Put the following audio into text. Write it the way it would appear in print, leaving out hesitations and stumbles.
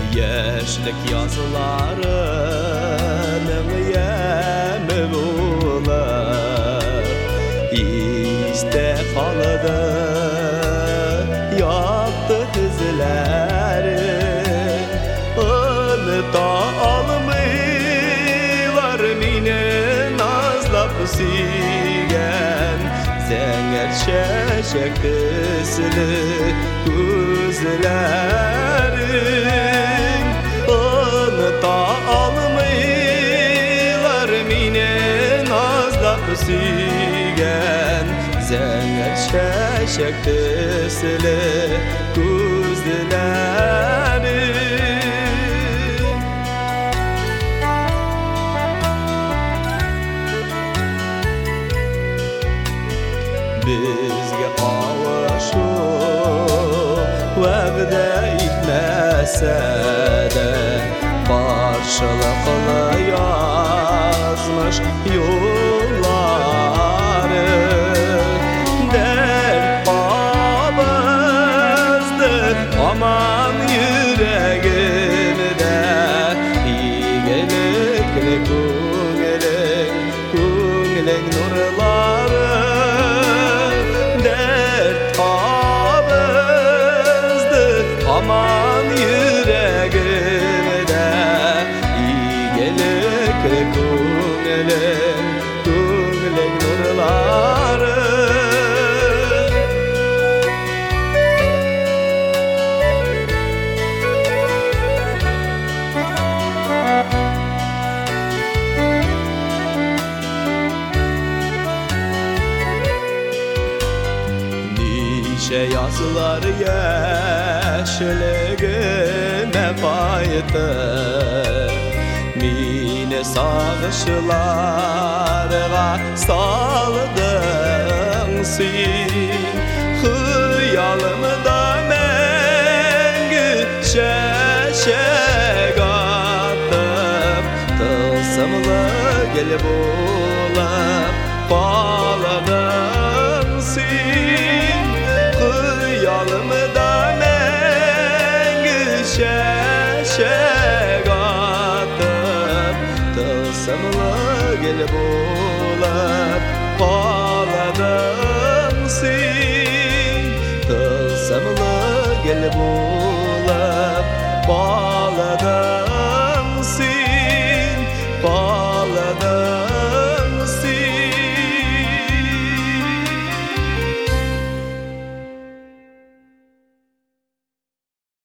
Yaşlık yazılarının yemi bular İşte kaldı yaptı dizleri Ilıta almıylar mine nazlap sigen Zenger şeşek kıslı gözlerin Ilıta almıylar mine nazlap sigen Zenger şeşek kıslı gözlerin Bizge kavuşu vəqdə etməsə də Qarşılıqlı yazmış yolları Dərd babızdır aman yüreğimdə İyilikli kungelen nurları Aman yüreğimde iyilik kungelen nurları Nice yazılar yaşlığına fayda Mine sağışlarga saldın sen Hıyalımda mengü şeşek atıp Tılsımlı gelip olup bağladın sen Hıyalımda mengü şeşek atıp Tılsımlı gelip